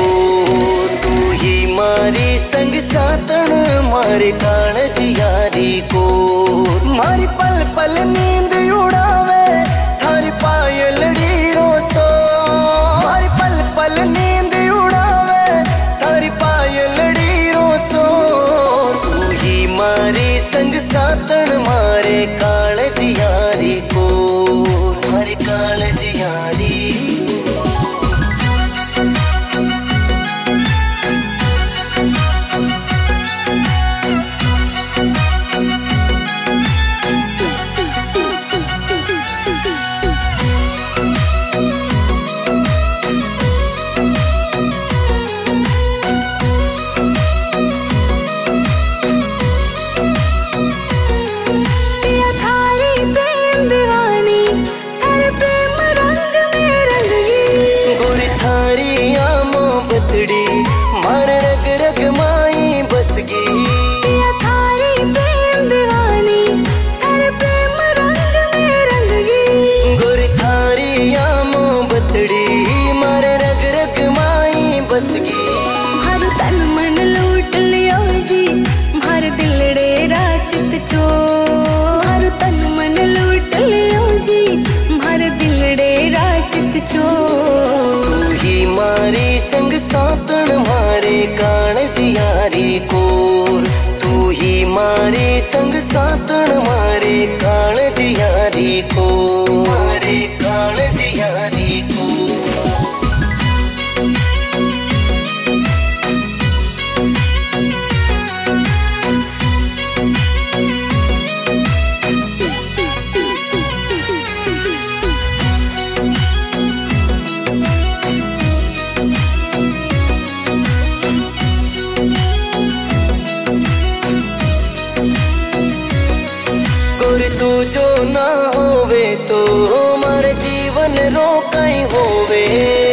तू ही मारी संग सातन मारे काणज यारी को। मारी पल पल नींद उड़ावे थारी पायलड़ी रोसो। मारी पल पल नींद उड़ावे थारी पायलड़ी रोसो। तू ही मारी संग सातन मारे काणज यारी को। मारे काणज यारी मार रग रग माई बसगी। थारी प्रेम दीवानी थारे प्रेम रंग में रंगगी। गुर थारी आमो बतड़ी मार रग रग माई बसगी। हर तन मन लूट लियो जी हर दिलड़े राचित चो। हर तन मन लूट लियो जी हर दिलड़े राचित चो। तू ही मारी संग सातन मारे काणज यारी को। तू ही मारी संग सातन मारे काणज यारी को। मारे काणज यारी को। तू जो ना होवे तो मारे जीवन रो कहीं होवे।